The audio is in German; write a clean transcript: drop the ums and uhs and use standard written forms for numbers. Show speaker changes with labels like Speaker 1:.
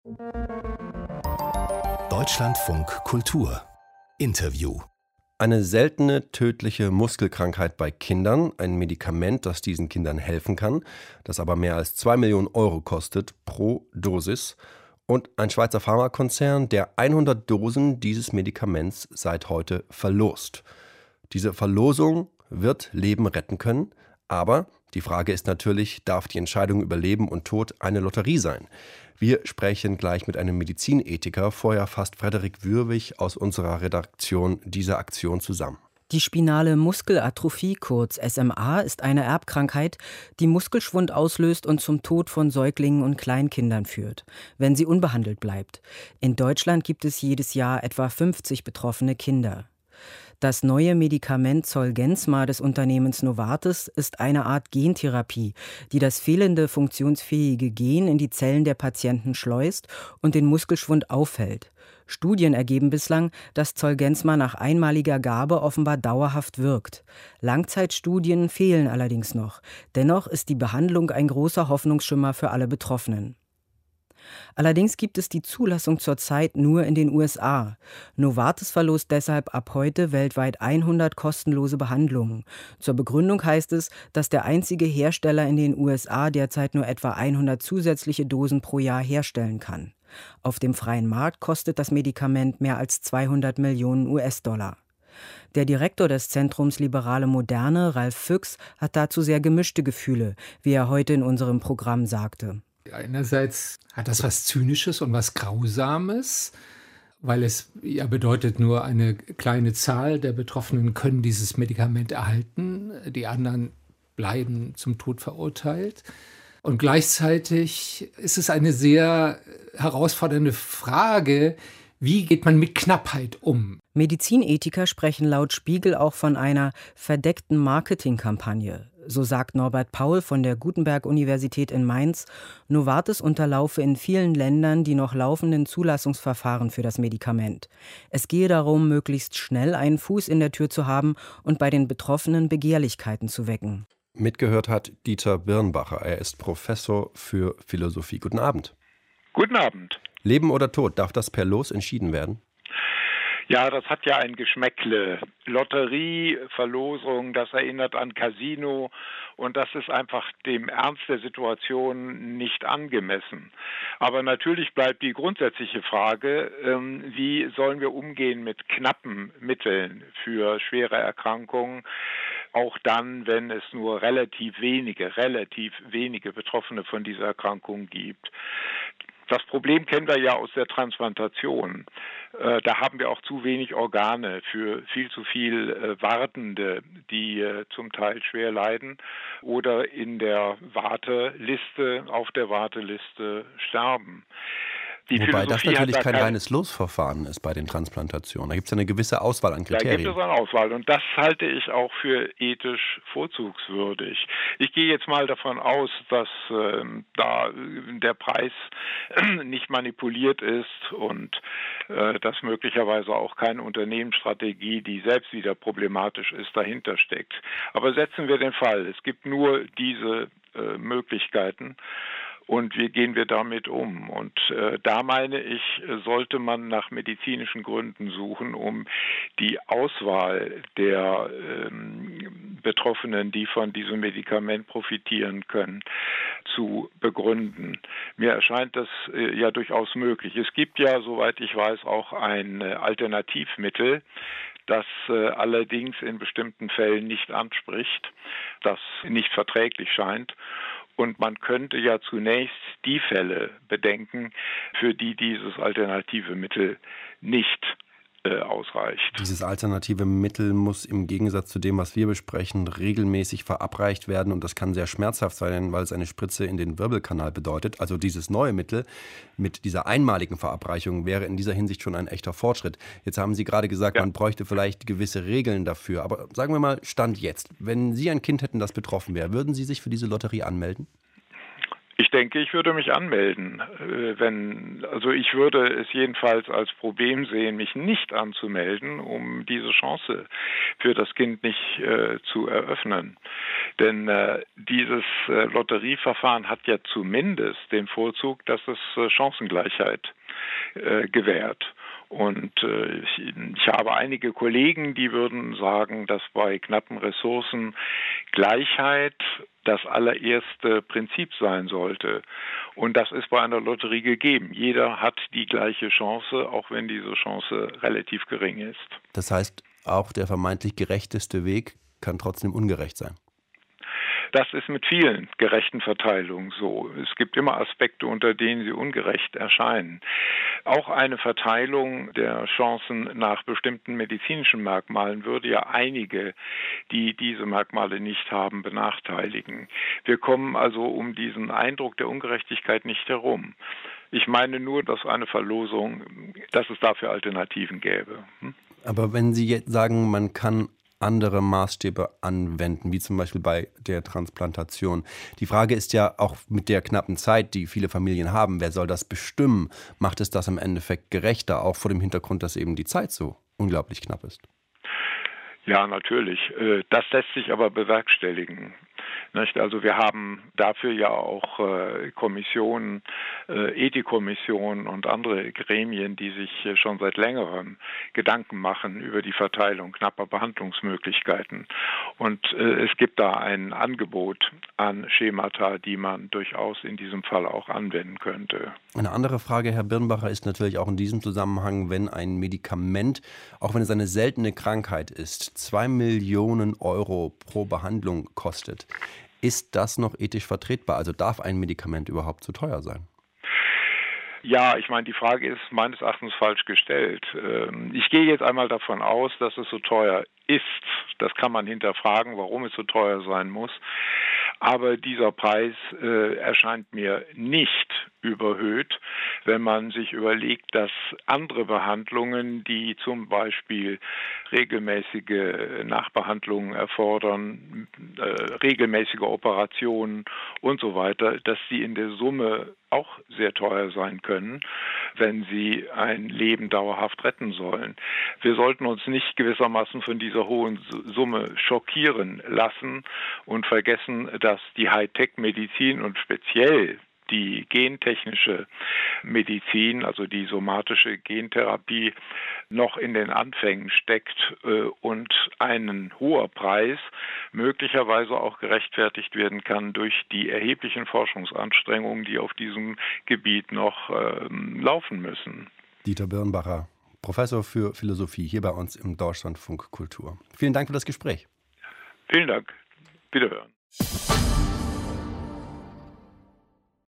Speaker 1: Deutschlandfunk Kultur Interview.
Speaker 2: Eine seltene, tödliche Muskelkrankheit bei Kindern, ein Medikament, das diesen Kindern helfen kann, das aber mehr als 2 Millionen Euro kostet pro Dosis. Und ein Schweizer Pharmakonzern, der 100 Dosen dieses Medikaments seit heute verlost. Diese Verlosung wird Leben retten können, aber die Frage ist natürlich, darf die Entscheidung über Leben und Tod eine Lotterie sein? Wir sprechen gleich mit einem Medizinethiker. Vorher fasst Frederik Würwig aus unserer Redaktion diese Aktion zusammen.
Speaker 3: Die spinale Muskelatrophie, kurz SMA, ist eine Erbkrankheit, die Muskelschwund auslöst und zum Tod von Säuglingen und Kleinkindern führt, wenn sie unbehandelt bleibt. In Deutschland gibt es jedes Jahr etwa 50 betroffene Kinder. Das neue Medikament Zolgensma des Unternehmens Novartis ist eine Art Gentherapie, die das fehlende funktionsfähige Gen in die Zellen der Patienten schleust und den Muskelschwund aufhält. Studien ergeben bislang, dass Zolgensma nach einmaliger Gabe offenbar dauerhaft wirkt. Langzeitstudien fehlen allerdings noch. Dennoch ist die Behandlung ein großer Hoffnungsschimmer für alle Betroffenen. Allerdings gibt es die Zulassung zurzeit nur in den USA. Novartis verlost deshalb ab heute weltweit 100 kostenlose Behandlungen. Zur Begründung heißt es, dass der einzige Hersteller in den USA derzeit nur etwa 100 zusätzliche Dosen pro Jahr herstellen kann. Auf dem freien Markt kostet das Medikament mehr als 200 Millionen US-Dollar. Der Direktor des Zentrums Liberale Moderne, Ralf Füchs, hat dazu sehr gemischte Gefühle, wie er heute in unserem Programm sagte.
Speaker 4: Einerseits hat das was Zynisches und was Grausames, weil es ja bedeutet, nur eine kleine Zahl der Betroffenen können dieses Medikament erhalten, die anderen bleiben zum Tod verurteilt. Und gleichzeitig ist es eine sehr herausfordernde Frage, wie geht man mit Knappheit um?
Speaker 3: Medizinethiker sprechen laut Spiegel auch von einer verdeckten Marketingkampagne. So sagt Norbert Paul von der Gutenberg-Universität in Mainz, Novartis unterlaufe in vielen Ländern die noch laufenden Zulassungsverfahren für das Medikament. Es gehe darum, möglichst schnell einen Fuß in der Tür zu haben und bei den Betroffenen Begehrlichkeiten zu wecken.
Speaker 2: Mitgehört hat Dieter Birnbacher. Er ist Professor für Philosophie. Guten Abend.
Speaker 5: Guten Abend.
Speaker 2: Leben oder Tod, darf das per Los entschieden werden?
Speaker 5: Ja, das hat ja ein Geschmäckle. Lotterie, Verlosung, das erinnert an Casino und das ist einfach dem Ernst der Situation nicht angemessen. Aber natürlich bleibt die grundsätzliche Frage, wie sollen wir umgehen mit knappen Mitteln für schwere Erkrankungen, auch dann, wenn es nur relativ wenige Betroffene von dieser Erkrankung gibt. Das Problem kennen wir ja aus der Transplantation. Da haben wir auch zu wenig Organe für viel zu viel Wartende, die zum Teil schwer leiden oder auf der Warteliste sterben.
Speaker 2: Wobei das natürlich kein reines Losverfahren ist bei den Transplantationen. Da gibt es ja eine gewisse Auswahl an Kriterien.
Speaker 5: Da gibt es eine Auswahl und das halte ich auch für ethisch vorzugswürdig. Ich gehe jetzt mal davon aus, dass da der Preis nicht manipuliert ist und dass möglicherweise auch keine Unternehmensstrategie, die selbst wieder problematisch ist, dahinter steckt. Aber setzen wir den Fall, es gibt nur diese Möglichkeiten. Und wie gehen wir damit um? Und da meine ich, sollte man nach medizinischen Gründen suchen, um die Auswahl der Betroffenen, die von diesem Medikament profitieren können, zu begründen. Mir erscheint das ja durchaus möglich. Es gibt ja, soweit ich weiß, auch ein Alternativmittel, das allerdings in bestimmten Fällen nicht anspricht, das nicht verträglich scheint. Und man könnte ja zunächst die Fälle bedenken, für die dieses alternative Mittel nicht ausreicht.
Speaker 2: Dieses alternative Mittel muss im Gegensatz zu dem, was wir besprechen, regelmäßig verabreicht werden und das kann sehr schmerzhaft sein, weil es eine Spritze in den Wirbelkanal bedeutet. Also dieses neue Mittel mit dieser einmaligen Verabreichung wäre in dieser Hinsicht schon ein echter Fortschritt. Jetzt haben Sie gerade gesagt, man bräuchte vielleicht gewisse Regeln dafür, aber sagen wir mal, Stand jetzt, wenn Sie ein Kind hätten, das betroffen wäre, würden Sie sich für diese Lotterie anmelden?
Speaker 5: Ich denke, ich würde mich anmelden, ich würde es jedenfalls als Problem sehen, mich nicht anzumelden, um diese Chance für das Kind nicht zu eröffnen. Denn dieses Lotterieverfahren hat ja zumindest den Vorzug, dass es Chancengleichheit gewährt. Und ich habe einige Kollegen, die würden sagen, dass bei knappen Ressourcen Gleichheit das allererste Prinzip sein sollte. Und das ist bei einer Lotterie gegeben. Jeder hat die gleiche Chance, auch wenn diese Chance relativ gering ist.
Speaker 2: Das heißt, auch der vermeintlich gerechteste Weg kann trotzdem ungerecht sein.
Speaker 5: Das ist mit vielen gerechten Verteilungen so. Es gibt immer Aspekte, unter denen sie ungerecht erscheinen. Auch eine Verteilung der Chancen nach bestimmten medizinischen Merkmalen würde ja einige, die diese Merkmale nicht haben, benachteiligen. Wir kommen also um diesen Eindruck der Ungerechtigkeit nicht herum. Ich meine nur, dass eine Verlosung, dass es dafür Alternativen gäbe.
Speaker 2: Aber wenn Sie jetzt sagen, man kann andere Maßstäbe anwenden, wie zum Beispiel bei der Transplantation. Die Frage ist ja auch mit der knappen Zeit, die viele Familien haben, wer soll das bestimmen? Macht es das im Endeffekt gerechter, auch vor dem Hintergrund, dass eben die Zeit so unglaublich knapp ist?
Speaker 5: Ja, natürlich. Das lässt sich aber bewerkstelligen. Also wir haben dafür ja auch Kommissionen, Ethikkommissionen und andere Gremien, die sich schon seit längerem Gedanken machen über die Verteilung knapper Behandlungsmöglichkeiten. Und es gibt da ein Angebot an Schemata, die man durchaus in diesem Fall auch anwenden könnte.
Speaker 2: Eine andere Frage, Herr Birnbacher, ist natürlich auch in diesem Zusammenhang, wenn ein Medikament, auch wenn es eine seltene Krankheit ist, 2 Millionen Euro pro Behandlung kostet. Ist das noch ethisch vertretbar? Also darf ein Medikament überhaupt zu teuer sein?
Speaker 5: Ja, ich meine, die Frage ist meines Erachtens falsch gestellt. Ich gehe jetzt einmal davon aus, dass es so teuer ist. Das kann man hinterfragen, warum es so teuer sein muss. Aber dieser Preis erscheint mir nicht überhöht, wenn man sich überlegt, dass andere Behandlungen, die zum Beispiel regelmäßige Nachbehandlungen erfordern, regelmäßige Operationen und so weiter, dass sie in der Summe auch sehr teuer sein können, wenn sie ein Leben dauerhaft retten sollen. Wir sollten uns nicht gewissermaßen von dieser hohen Summe schockieren lassen und vergessen, dass die Hightech-Medizin und speziell die gentechnische Medizin, also die somatische Gentherapie, noch in den Anfängen steckt und ein hoher Preis möglicherweise auch gerechtfertigt werden kann durch die erheblichen Forschungsanstrengungen, die auf diesem Gebiet noch laufen müssen.
Speaker 2: Dieter Birnbacher, Professor für Philosophie hier bei uns im Deutschlandfunk Kultur. Vielen Dank für das Gespräch.
Speaker 5: Vielen Dank. Wiederhören.